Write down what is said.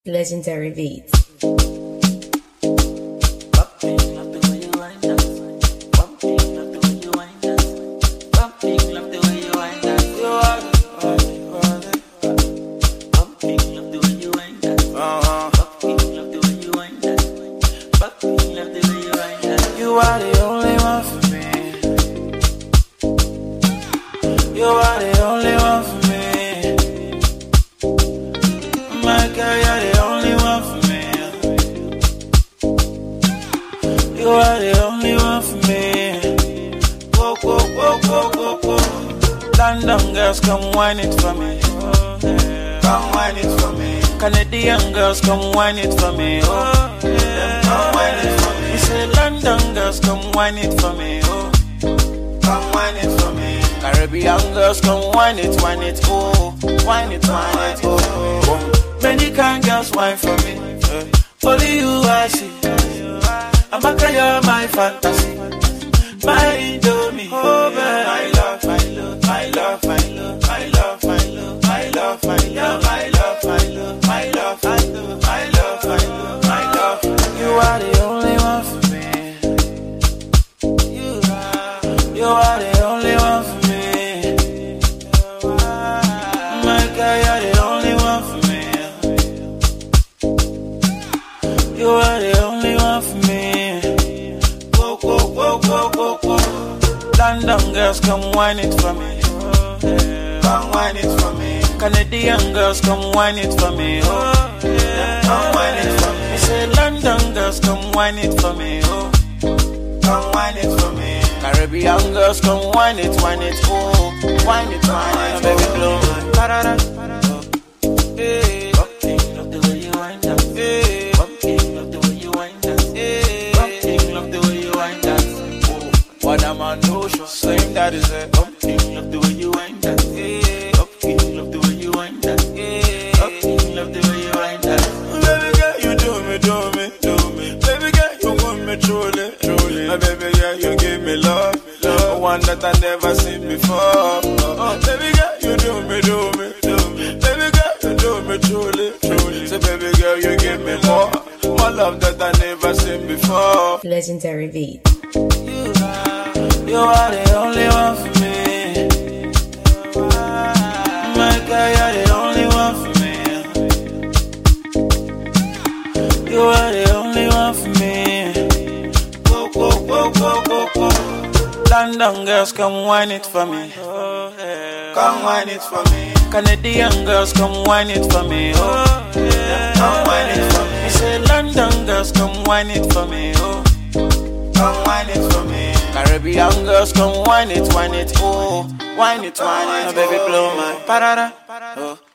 Legendary beats. You are the only one for me. You are the only one for me. My girl, you're the only one for me. You are the only one for me. Whoa, whoa, whoa, whoa, whoa, whoa. London girls, come whine it for me. Come whine it for me. Canadian girls, come whine it for me. Oh, yeah. Come whine it for me. You say London girls, come whine it for me. Oh, come whine it for me. Caribbean girls, come whine it, oh, whine it, oh. Many kind girls whine for me. Only you I see. I'm a cry, you're my fantasy. My Indomie. Oh, man. I love, I love, I love, I love, I love, I love, I love, I love, I love, I love, I love, I love, I love, I love, I love. You are the only one for me. You are the only one for me. My girl, you're the only one for me. You are the only one for me. Whoa, whoa, whoa, whoa, whoa, whoa. London girls, come whine it for me. Come whine it for me. Canadian girls, come whine it for me. Oh, yeah. Come whine it for me. Say London girls, come whine it for me. Oh, come whine it for me. Caribbean girls, come whine it, oh, whine it, baby, blow my parada. Hey, love the way you whine that. Hey, love the way you whine that. Hey, love the way you whine that. Oh, what am I no show? Same that is it. Love the way you whine that. Hey, love the way you whine that. Hey, love the way you whine that. Baby girl, you do me. Baby girl, you want me truly. My baby girl, you give me love, one that I never seen before. Baby girl, you do me. Baby girl, you do me truly. So baby girl, you give me more love that I never seen before. Legendary beats. You are the only one for me. My girl, you're the only one for me. You are the only one for me. Whoa, whoa, whoa, whoa, whoa, whoa. London girls, come whine it for me. Come whine it for me. Canadian girls, come whine it for me. Oh, yeah. Come whine it for me. Say London girls, come whine it for me. Oh, come whine it for me. Caribbean girls, come whine it, oh, whine it, baby, blow my parada. Oh.